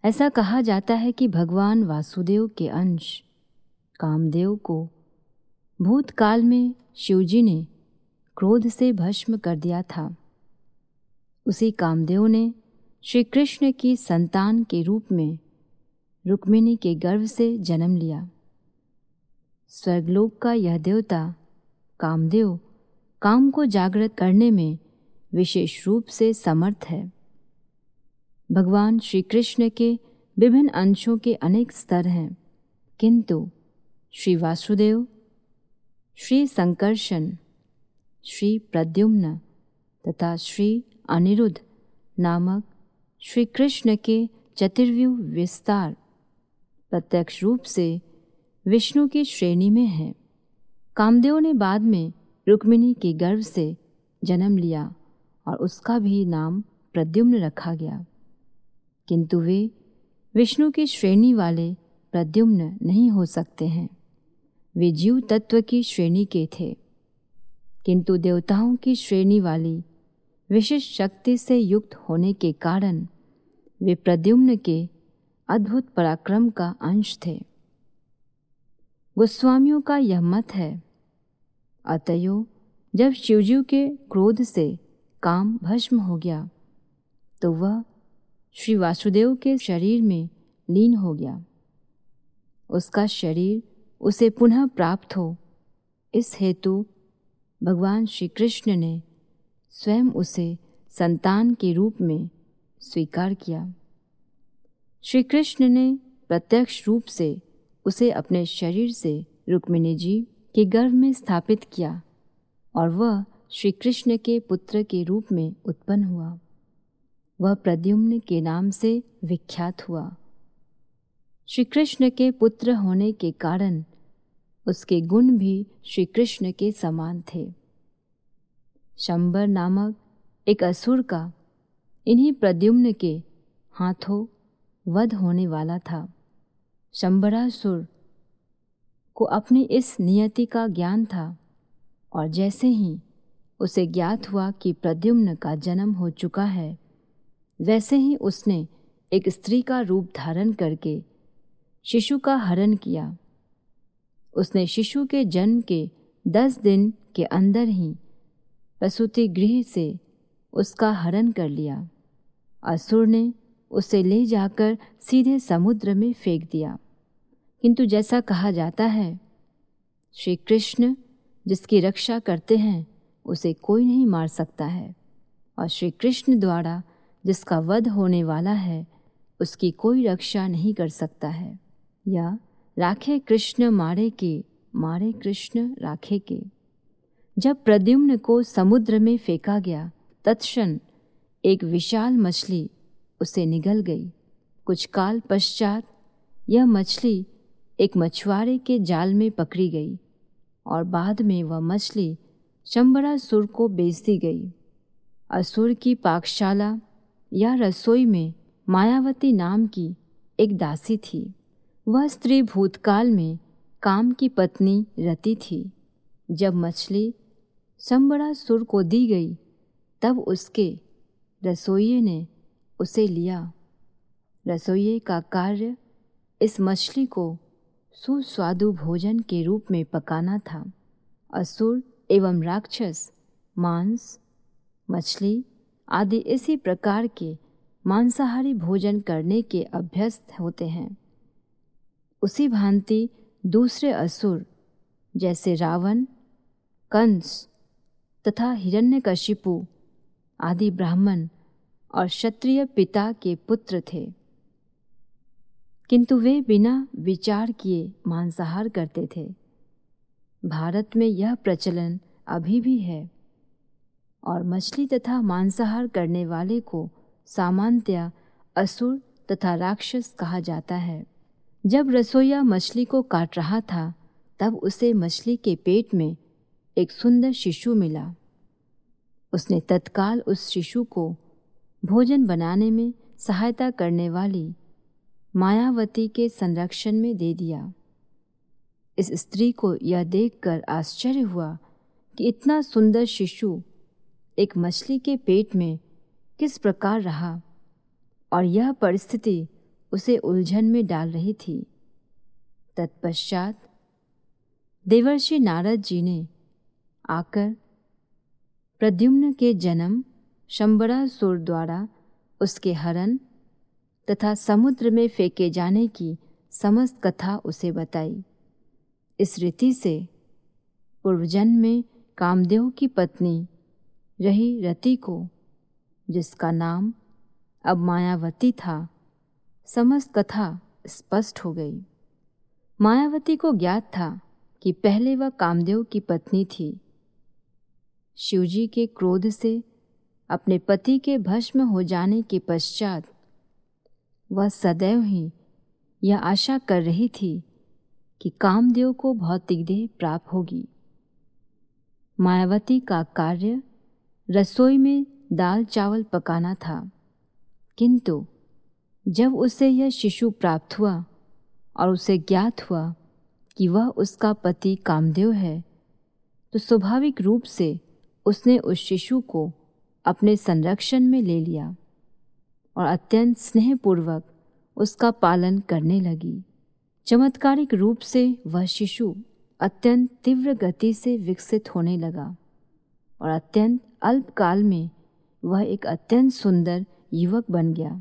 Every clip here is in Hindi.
ऐसा कहा जाता है कि भगवान वासुदेव के अंश कामदेव को भूतकाल में शिवजी ने क्रोध से भस्म कर दिया था। उसी कामदेव ने श्री कृष्ण की संतान के रूप में रुक्मिणी के गर्भ से जन्म लिया। स्वर्गलोक का यह देवता कामदेव काम को जागृत करने में विशेष रूप से समर्थ है। भगवान श्री कृष्ण के विभिन्न अंशों के अनेक स्तर हैं, किंतु श्री वासुदेव, श्री संकर्षण, श्री प्रद्युम्न तथा श्री अनिरुद्ध नामक श्री कृष्ण के चतुर्व्यूह विस्तार प्रत्यक्ष रूप से विष्णु की श्रेणी में है। कामदेव ने बाद में रुक्मिणी के गर्भ से जन्म लिया और उसका भी नाम प्रद्युम्न रखा गया, किंतु वे विष्णु की श्रेणी वाले प्रद्युम्न नहीं हो सकते हैं। वे जीव तत्व की श्रेणी के थे, किंतु देवताओं की श्रेणी वाली विशिष्ट शक्ति से युक्त होने के कारण वे प्रद्युम्न के अद्भुत पराक्रम का अंश थे। गोस्वामियों का यह मत है। अतएव जब शिवजी के क्रोध से काम भस्म हो गया तो वह श्री वासुदेव के शरीर में लीन हो गया। उसका शरीर उसे पुनः प्राप्त हो, इस हेतु भगवान श्री कृष्ण ने स्वयं उसे संतान के रूप में स्वीकार किया। श्री कृष्ण ने प्रत्यक्ष रूप से उसे अपने शरीर से रुक्मिणी जी के गर्भ में स्थापित किया और वह श्री कृष्ण के पुत्र के रूप में उत्पन्न हुआ। वह प्रद्युम्न के नाम से विख्यात हुआ। श्री कृष्ण के पुत्र होने के कारण उसके गुण भी श्री कृष्ण के समान थे। शंबर नामक एक असुर का इन्हीं प्रद्युम्न के हाथों वध होने वाला था। शंबरासुर को अपनी इस नियति का ज्ञान था और जैसे ही उसे ज्ञात हुआ कि प्रद्युम्न का जन्म हो चुका है, वैसे ही उसने एक स्त्री का रूप धारण करके शिशु का हरण किया। उसने शिशु के जन्म के 10 दिन के अंदर ही प्रसूति गृह से उसका हरण कर लिया। असुर ने उसे ले जाकर सीधे समुद्र में फेंक दिया, किंतु जैसा कहा जाता है, श्री कृष्ण जिसकी रक्षा करते हैं उसे कोई नहीं मार सकता है, और श्री कृष्ण द्वारा जिसका वध होने वाला है उसकी कोई रक्षा नहीं कर सकता है। या राखे कृष्ण मारे के, मारे कृष्ण राखे के। जब प्रद्युम्न को समुद्र में फेंका गया, तत्क्षण एक विशाल मछली उसे निगल गई। कुछ काल पश्चात यह मछली एक मछुआरे के जाल में पकड़ी गई और बाद में वह मछली शंबरासुर को बेच दी गई। असुर की पाकशाला या रसोई में मायावती नाम की एक दासी थी। वह स्त्री भूतकाल में काम की पत्नी रति थी। जब मछली शंबरासुर को दी गई तब उसके रसोइये ने उसे लिया। रसोइये का कार्य इस मछली को सुस्वादु भोजन के रूप में पकाना था। असुर एवं राक्षस मांस, मछली आदि इसी प्रकार के मांसाहारी भोजन करने के अभ्यस्त होते हैं। उसी भांति दूसरे असुर जैसे रावण, कंस तथा हिरण्यकशिपु आदि ब्राह्मण और क्षत्रिय पिता के पुत्र थे, किंतु वे बिना विचार किए मांसाहार करते थे। भारत में यह प्रचलन अभी भी है और मछली तथा मांसाहार करने वाले को सामान्यतया असुर तथा राक्षस कहा जाता है। जब रसोइया मछली को काट रहा था तब उसे मछली के पेट में एक सुंदर शिशु मिला। उसने तत्काल उस शिशु को भोजन बनाने में सहायता करने वाली मायावती के संरक्षण में दे दिया। इस स्त्री को यह देखकर आश्चर्य हुआ कि इतना सुंदर शिशु एक मछली के पेट में किस प्रकार रहा, और यह परिस्थिति उसे उलझन में डाल रही थी। तत्पश्चात देवर्षि नारद जी ने आकर प्रद्युम्न के जन्म, शंबरासुर द्वारा उसके हरण तथा समुद्र में फेंके जाने की समस्त कथा उसे बताई। इस रीति से पूर्वजन्म में कामदेव की पत्नी रही रति को, जिसका नाम अब मायावती था, समस्त कथा स्पष्ट हो गई। मायावती को ज्ञात था कि पहले वह कामदेव की पत्नी थी। शिवजी के क्रोध से अपने पति के भस्म हो जाने के पश्चात वह सदैव ही यह आशा कर रही थी कि कामदेव को भौतिक देह प्राप्त होगी। मायावती का कार्य रसोई में दाल चावल पकाना था, किंतु जब उसे यह शिशु प्राप्त हुआ और उसे ज्ञात हुआ कि वह उसका पति कामदेव है, तो स्वाभाविक रूप से उसने उस शिशु को अपने संरक्षण में ले लिया और अत्यंत स्नेहपूर्वक उसका पालन करने लगी। चमत्कारिक रूप से वह शिशु अत्यंत तीव्र गति से विकसित होने लगा और अत्यंत अल्प काल में वह एक अत्यंत सुंदर युवक बन गया।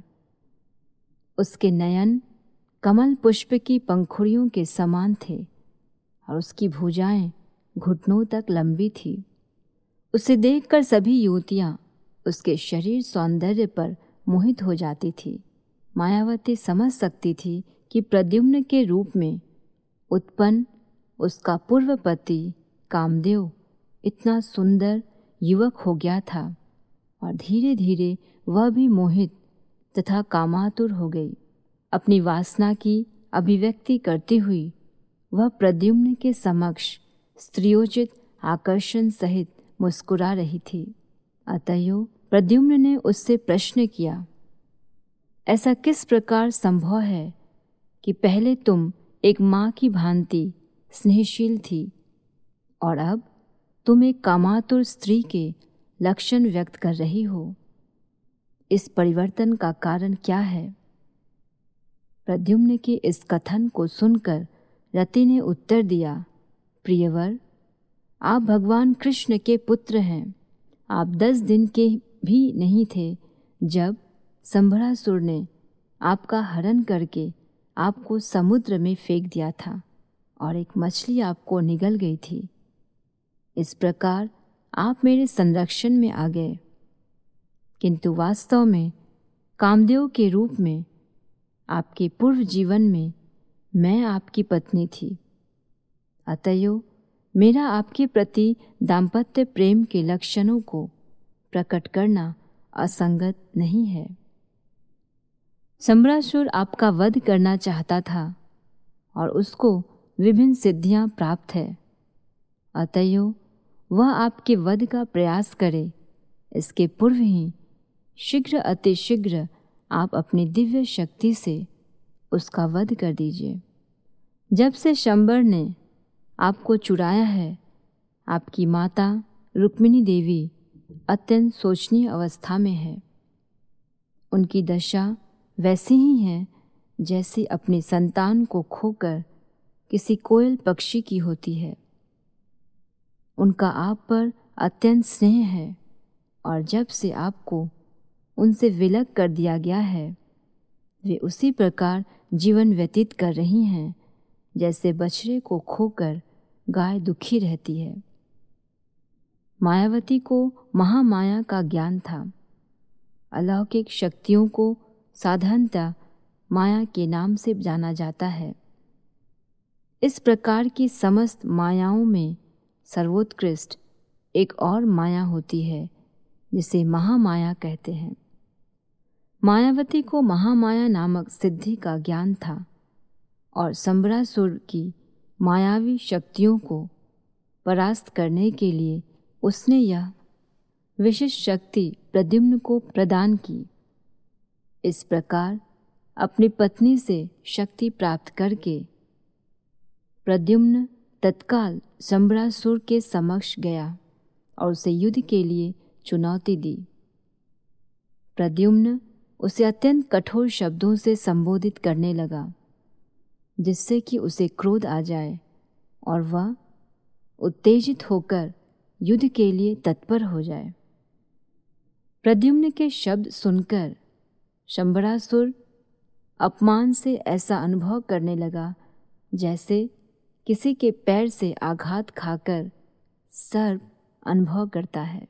उसके नयन कमल पुष्प की पंखुड़ियों के समान थे और उसकी भुजाएं घुटनों तक लंबी थी। उसे देखकर सभी युवतियां उसके शरीर सौंदर्य पर मोहित हो जाती थी। मायावती समझ सकती थी कि प्रद्युम्न के रूप में उत्पन्न उसका पूर्व पति कामदेव इतना सुंदर युवक हो गया था और धीरे धीरे वह भी मोहित तथा कामातुर हो गई। अपनी वासना की अभिव्यक्ति करती हुई वह प्रद्युम्न के समक्ष स्त्रियोचित आकर्षण सहित मुस्कुरा रही थी। अतएव प्रद्युम्न ने उससे प्रश्न किया, ऐसा किस प्रकार संभव है कि पहले तुम एक माँ की भांति स्नेहशील थी और अब तुम एक कामातुर स्त्री के लक्षण व्यक्त कर रही हो? इस परिवर्तन का कारण क्या है? प्रद्युम्न के इस कथन को सुनकर रति ने उत्तर दिया, प्रियवर, आप भगवान कृष्ण के पुत्र हैं। आप 10 दिन के भी नहीं थे जब शंबरासुर ने आपका हरण करके आपको समुद्र में फेंक दिया था और एक मछली आपको निगल गई थी। इस प्रकार आप मेरे संरक्षण में आ गए, किंतु वास्तव में कामदेव के रूप में आपके पूर्व जीवन में मैं आपकी पत्नी थी। अतएव मेरा आपके प्रति दाम्पत्य प्रेम के लक्षणों को प्रकट करना असंगत नहीं है। शंबरासुर आपका वध करना चाहता था और उसको विभिन्न सिद्धियां प्राप्त है। अतएव वह आपके वध का प्रयास करे, इसके पूर्व ही शीघ्र अतिशीघ्र आप अपनी दिव्य शक्ति से उसका वध कर दीजिए। जब से शंबर ने आपको चुराया है, आपकी माता रुक्मिणी देवी अत्यंत शोचनीय अवस्था में है। उनकी दशा वैसी ही है जैसी अपनी संतान को खोकर किसी कोयल पक्षी की होती है। उनका आप पर अत्यंत स्नेह है और जब से आपको उनसे विलग कर दिया गया है, वे उसी प्रकार जीवन व्यतीत कर रही हैं जैसे बछड़े को खोकर गाय दुखी रहती है। मायावती को महामाया का ज्ञान था। अलौकिक शक्तियों को साधारणतः माया के नाम से जाना जाता है। इस प्रकार की समस्त मायाओं में सर्वोत्कृष्ट एक और माया होती है जिसे महामाया कहते हैं। मायावती को महामाया नामक सिद्धि का ज्ञान था और शंबरासुर की मायावी शक्तियों को परास्त करने के लिए उसने यह विशिष्ट शक्ति प्रद्युम्न को प्रदान की। इस प्रकार अपनी पत्नी से शक्ति प्राप्त करके प्रद्युम्न तत्काल शंबरासुर के समक्ष गया और उसे युद्ध के लिए चुनौती दी। प्रद्युम्न उसे अत्यंत कठोर शब्दों से संबोधित करने लगा, जिससे कि उसे क्रोध आ जाए और वह उत्तेजित होकर युद्ध के लिए तत्पर हो जाए। प्रद्युम्न के शब्द सुनकर शंबरासुर अपमान से ऐसा अनुभव करने लगा जैसे किसी के पैर से आघात खाकर सर्प अनुभव करता है।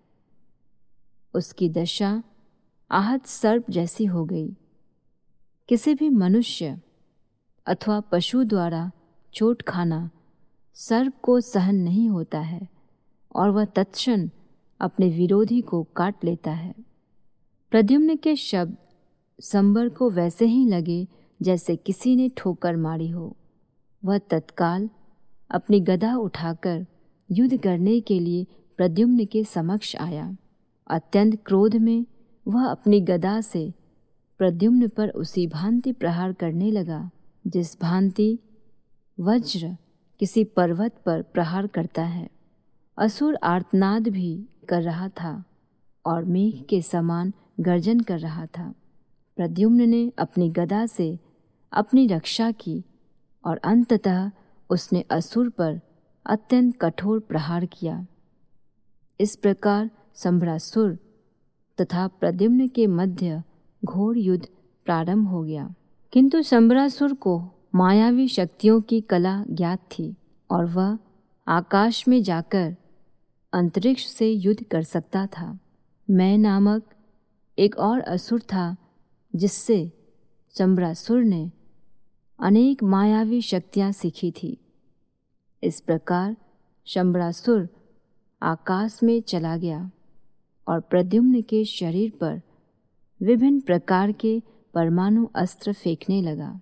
उसकी दशा आहत सर्प जैसी हो गई। किसी भी मनुष्य अथवा पशु द्वारा चोट खाना सर्प को सहन नहीं होता है और वह तत्क्षण अपने विरोधी को काट लेता है। प्रद्युम्न के शब्द संबर को वैसे ही लगे जैसे किसी ने ठोकर मारी हो। वह तत्काल अपनी गदा उठाकर युद्ध करने के लिए प्रद्युम्न के समक्ष आया। अत्यंत क्रोध में वह अपनी गदा से प्रद्युम्न पर उसी भांति प्रहार करने लगा जिस भांति वज्र किसी पर्वत पर प्रहार करता है। असुर आर्तनाद भी कर रहा था और मेघ के समान गर्जन कर रहा था। प्रद्युम्न ने अपनी गदा से अपनी रक्षा की और अंततः उसने असुर पर अत्यंत कठोर प्रहार किया। इस प्रकार संभरासुर तथा प्रद्युम्न के मध्य घोर युद्ध प्रारंभ हो गया। किंतु संभरासुर को मायावी शक्तियों की कला ज्ञात थी और वह आकाश में जाकर अंतरिक्ष से युद्ध कर सकता था। मैं नामक एक और असुर था जिससे संभरासुर ने अनेक मायावी शक्तियाँ सीखी थी। इस प्रकार संभरासुर आकाश में चला गया और प्रद्युम्न के शरीर पर विभिन्न प्रकार के परमाणु अस्त्र फेंकने लगा।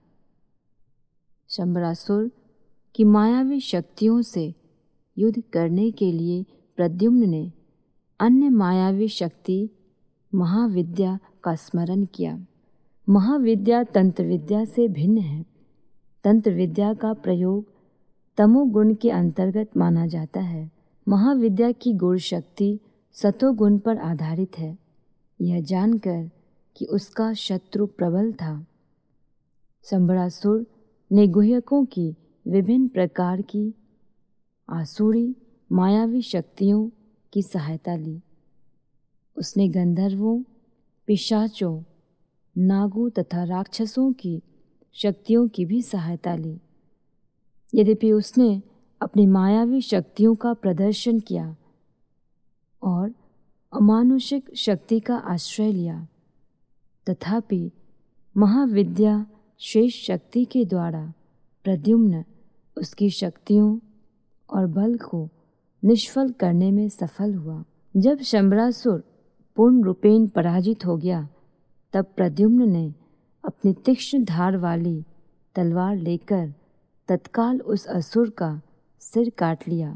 संभरासुर की मायावी शक्तियों से युद्ध करने के लिए प्रद्युम्न ने अन्य मायावी शक्ति महाविद्या का स्मरण किया। महाविद्या तंत्र विद्या से भिन्न है। तंत्र विद्या का प्रयोग तमोगुण के अंतर्गत माना जाता है। महाविद्या की गुण शक्ति सतोगुण पर आधारित है। यह जानकर कि उसका शत्रु प्रबल था, संभरासुर ने गुह्यकों की विभिन्न प्रकार की आसुरी मायावी शक्तियों की सहायता ली। उसने गंधर्वों, पिशाचों, नागों तथा राक्षसों की शक्तियों की भी सहायता ली। यद्यपि उसने अपनी मायावी शक्तियों का प्रदर्शन किया और अमानुषिक शक्ति का आश्रय लिया, तथापि महाविद्या शेष शक्ति के द्वारा प्रद्युम्न उसकी शक्तियों और बल को निष्फल करने में सफल हुआ। जब शंबरासुर पूर्ण रूपेण पराजित हो गया, तब प्रद्युम्न ने अपनी तीक्ष्ण धार वाली तलवार लेकर तत्काल उस असुर का सिर काट लिया,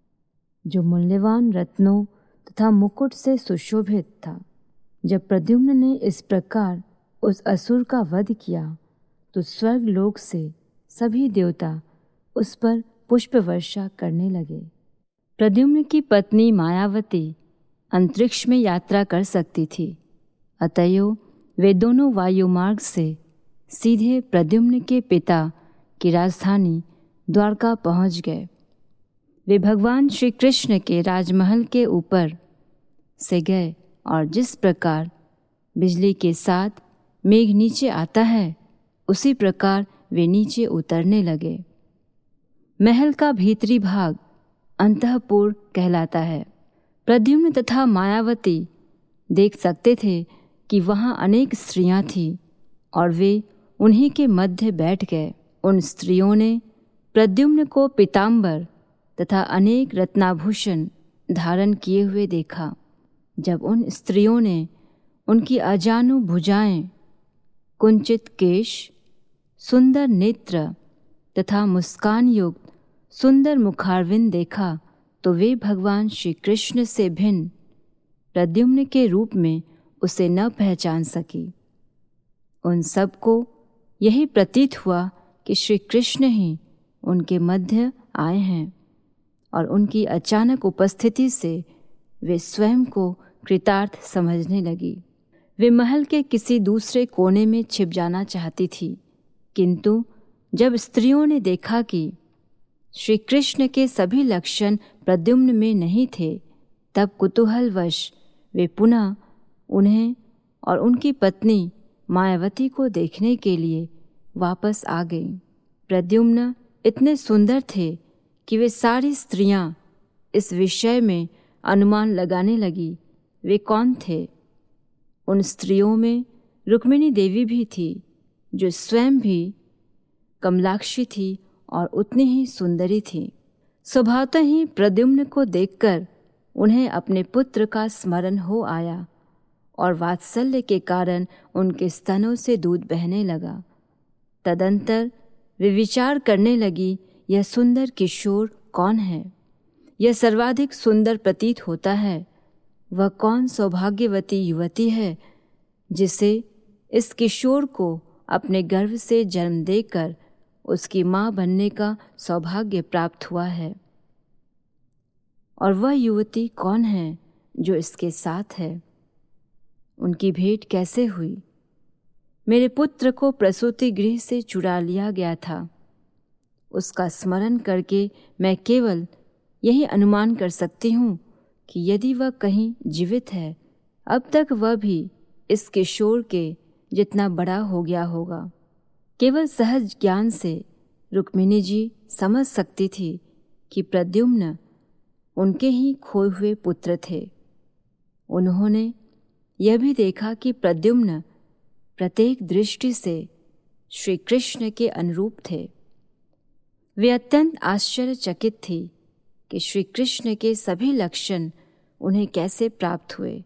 जो मूल्यवान रत्नों तथा मुकुट से सुशोभित था। जब प्रद्युम्न ने इस प्रकार उस असुर का वध किया, तो स्वर्ग लोक से सभी देवता उस पर पुष्प वर्षा करने लगे। प्रद्युम्न की पत्नी मायावती अंतरिक्ष में यात्रा कर सकती थी, अतएव वे दोनों वायु मार्ग से सीधे प्रद्युम्न के पिता की राजधानी द्वारका पहुंच गए। वे भगवान श्री कृष्ण के राजमहल के ऊपर से गए और जिस प्रकार बिजली के साथ मेघ नीचे आता है, उसी प्रकार वे नीचे उतरने लगे। महल का भीतरी भाग अंतःपुर कहलाता है। प्रद्युम्न तथा मायावती देख सकते थे कि वहाँ अनेक स्त्रियां थीं और वे उन्हीं के मध्य बैठ गए। उन स्त्रियों ने प्रद्युम्न को पीताम्बर तथा अनेक रत्नाभूषण धारण किए हुए देखा। जब उन स्त्रियों ने उनकी अजानु भुजाएं, कुंचित केश, सुंदर नेत्र तथा मुस्कान युक्त सुंदर मुखारविंद देखा, तो वे भगवान श्री कृष्ण से भिन्न प्रद्युम्न के रूप में उसे न पहचान सकी। उन सबको यही प्रतीत हुआ कि श्री कृष्ण ही उनके मध्य आए हैं और उनकी अचानक उपस्थिति से वे स्वयं को कृतार्थ समझने लगी। वे महल के किसी दूसरे कोने में छिप जाना चाहती थी, किंतु जब स्त्रियों ने देखा कि श्री कृष्ण के सभी लक्षण प्रद्युम्न में नहीं थे, तब कुतूहलवश वे पुनः उन्हें और उनकी पत्नी मायावती को देखने के लिए वापस आ गई। प्रद्युम्न इतने सुंदर थे कि वे सारी स्त्रियां इस विषय में अनुमान लगाने लगी वे कौन थे। उन स्त्रियों में रुक्मिणी देवी भी थी, जो स्वयं भी कमलाक्षी थी और उतनी ही सुंदरी थी। स्वभावतः ही प्रद्युम्न को देखकर उन्हें अपने पुत्र का स्मरण हो आया और वात्सल्य के कारण उनके स्तनों से दूध बहने लगा। तदंतर वे विचार करने लगी, यह सुंदर किशोर कौन है? यह सर्वाधिक सुंदर प्रतीत होता है। वह कौन सौभाग्यवती युवती है जिसे इस किशोर को अपने गर्भ से जन्म देकर उसकी माँ बनने का सौभाग्य प्राप्त हुआ है? और वह युवती कौन है जो इसके साथ है? उनकी भेंट कैसे हुई? मेरे पुत्र को प्रसूति गृह से चुरा लिया गया था। उसका स्मरण करके मैं केवल यही अनुमान कर सकती हूँ कि यदि वह कहीं जीवित है, अब तक वह भी इस किशोर के जितना बड़ा हो गया होगा। केवल सहज ज्ञान से रुक्मिणी जी समझ सकती थी कि प्रद्युम्न उनके ही खोए हुए पुत्र थे। उन्होंने यह भी देखा कि प्रद्युम्न प्रत्येक दृष्टि से श्री कृष्ण के अनुरूप थे। वे अत्यंत आश्चर्यचकित थी कि श्री कृष्ण के सभी लक्षण उन्हें कैसे प्राप्त हुए।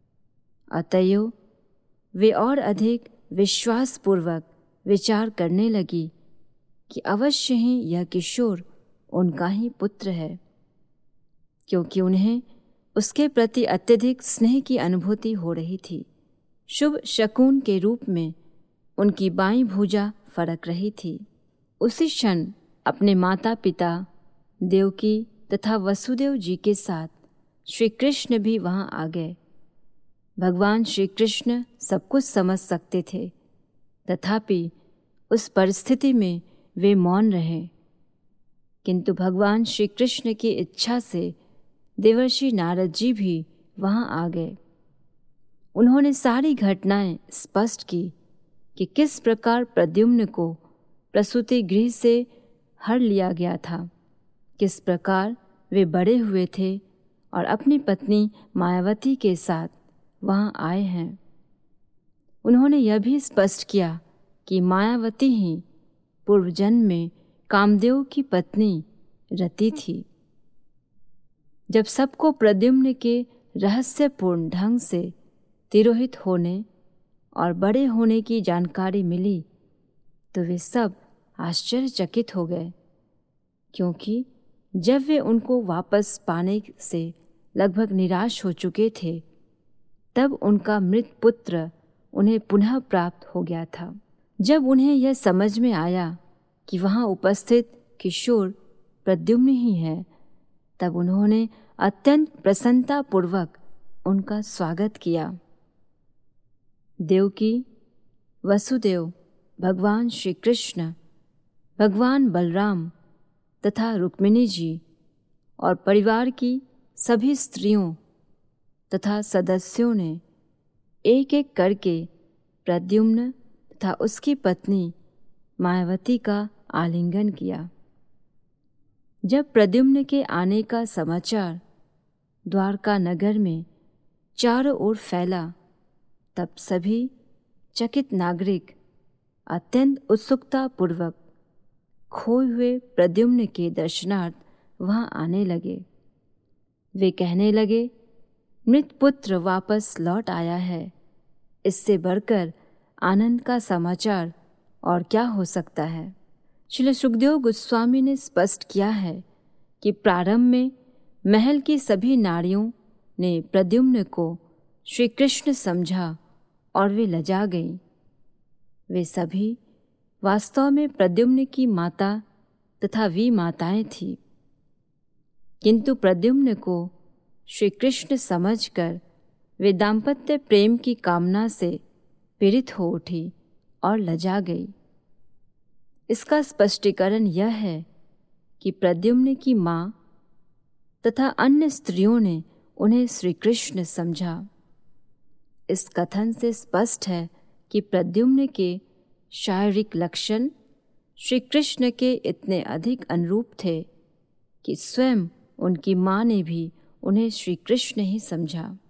अतएव वे और अधिक विश्वासपूर्वक विचार करने लगी कि अवश्य ही यह किशोर उनका ही पुत्र है, क्योंकि उन्हें उसके प्रति अत्यधिक स्नेह की अनुभूति हो रही थी। शुभ शकुन के रूप में उनकी बाईं भुजा फड़क रही थी। उसी क्षण अपने माता पिता देवकी तथा वसुदेव जी के साथ श्री कृष्ण भी वहां आ गए। भगवान श्री कृष्ण सब कुछ समझ सकते थे, तथापि उस परिस्थिति में वे मौन रहे। किंतु भगवान श्री कृष्ण की इच्छा से देवर्षि नारद जी भी वहां आ गए। उन्होंने सारी घटनाएं स्पष्ट की कि किस प्रकार प्रद्युम्न को प्रसूति गृह से हर लिया गया था, किस प्रकार वे बड़े हुए थे और अपनी पत्नी मायावती के साथ वहां आए हैं। उन्होंने यह भी स्पष्ट किया कि मायावती ही पूर्व जन्म में कामदेव की पत्नी रति थी। जब सबको प्रद्युम्न के रहस्यपूर्ण ढंग से तिरोहित होने और बड़े होने की जानकारी मिली, तो वे सब आश्चर्यचकित हो गए, क्योंकि जब वे उनको वापस पाने से लगभग निराश हो चुके थे, तब उनका मृत पुत्र उन्हें पुनः प्राप्त हो गया था। जब उन्हें यह समझ में आया कि वहाँ उपस्थित किशोर प्रद्युम्न ही है, तब उन्होंने अत्यंत प्रसन्नतापूर्वक उनका स्वागत किया। देवकी, वसुदेव, भगवान श्री कृष्ण, भगवान बलराम तथा रुक्मिणी जी और परिवार की सभी स्त्रियों तथा सदस्यों ने एक एक करके प्रद्युम्न तथा उसकी पत्नी मायावती का आलिंगन किया। जब प्रद्युम्न के आने का समाचार द्वारका नगर में चारों ओर फैला, तब सभी चकित नागरिक अत्यंत उत्सुकतापूर्वक खोए हुए प्रद्युम्न के दर्शनार्थ वहां आने लगे। वे कहने लगे, मृत पुत्र वापस लौट आया है। इससे बढ़कर आनंद का समाचार और क्या हो सकता है। श्री सुखदेव गोस्वामी ने स्पष्ट किया है कि प्रारंभ में महल की सभी नारियों ने प्रद्युम्न को श्री कृष्ण समझा और वे लजा गईं। वे सभी वास्तव में प्रद्युम्न की माता तथा वी माताएं थीं, किंतु प्रद्युम्न को श्री कृष्ण समझकर वे दाम्पत्य प्रेम की कामना से पीड़ित हो उठी और लजा गई। इसका स्पष्टीकरण यह है कि प्रद्युम्न की माँ तथा अन्य स्त्रियों ने उन्हें श्री कृष्ण समझा। इस कथन से स्पष्ट है कि प्रद्युम्न के शारीरिक लक्षण श्री कृष्ण के इतने अधिक अनुरूप थे कि स्वयं उनकी माँ ने भी उन्हें श्री कृष्ण ही समझा।